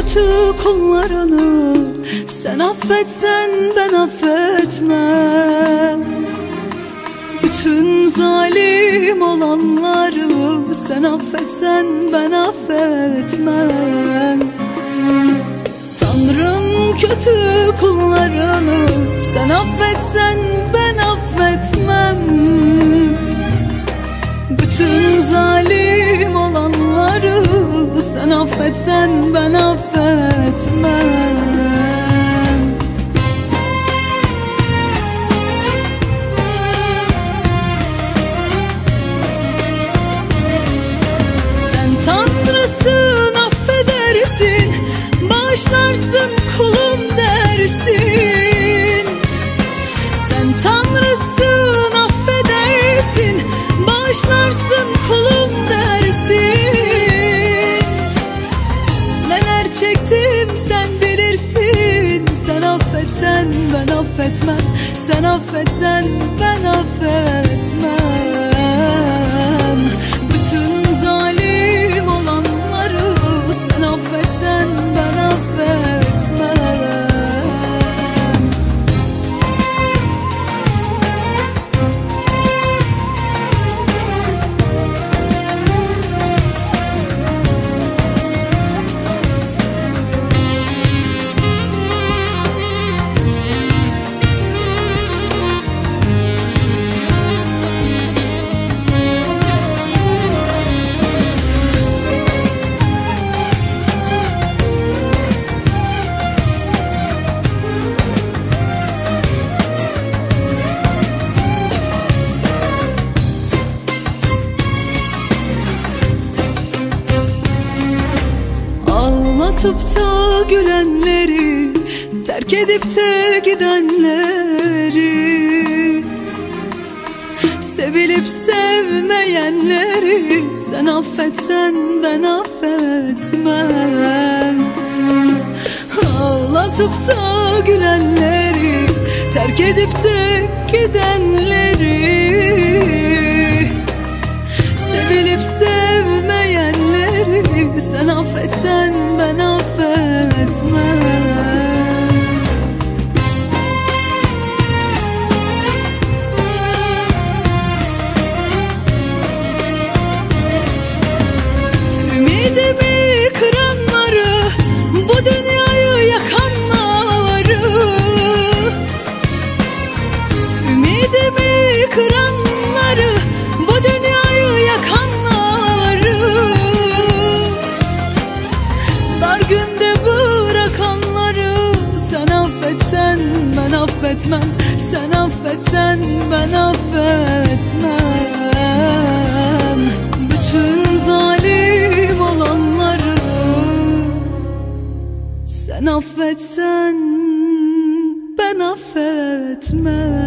kötü kullarını sen affetsen ben affetmem. Bütün zalim olanları sen affetsen ben affetmem. Tanrım kötü kullarını sen affetsen ben affetmem. Bütün zalim olanları sen affetsen ben affetmem. Sen Tanrısın, affedersin, bağışlarsın kulum dersin. Sen Tanrısın, affedersin, bağışlarsın kulum dersin. Neler çektim sen bilirsin. Sen affetsen ben affetmem. Sen affetsen ben affetmem. Bütün zalim olanları sen affetsen ben affetmem. Ağlatıp da gülenleri, terk edip de gidenleri, sevilip sevmeyenleri sen affetsen ben affetmem. Ağlatıp da gülenleri, terk edip de gidenleri, sevilip sevmeyenleri sen affetsen ben affetmem. Ümidimi kıranları, bu dünyayı yakanları, ümidimi kıranları, bu dünyayı yakanları, dar günde bırakanları sen affetsen ben affetmem. Sen affetsen ben affetmem. Bütün zalim olanları sen affetsen ben affetmem.